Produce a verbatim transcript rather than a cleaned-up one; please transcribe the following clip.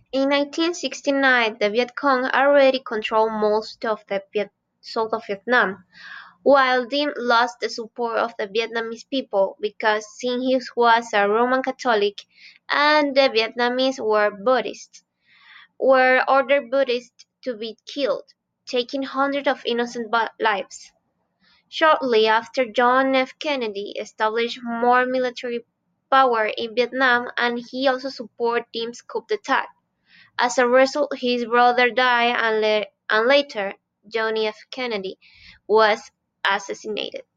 In nineteen sixty-nine, the Viet Cong already controlled most of the Viet south of Vietnam, while Diem lost the support of the Vietnamese people because since he was a Roman Catholic and the Vietnamese were Buddhists, were ordered Buddhists to be killed, taking hundreds of innocent lives. Shortly after, John F. Kennedy established more military power in Vietnam and he also supported Diem's coup d'etat. As a result, his brother died and, le- and later, John F. Kennedy was assassinated.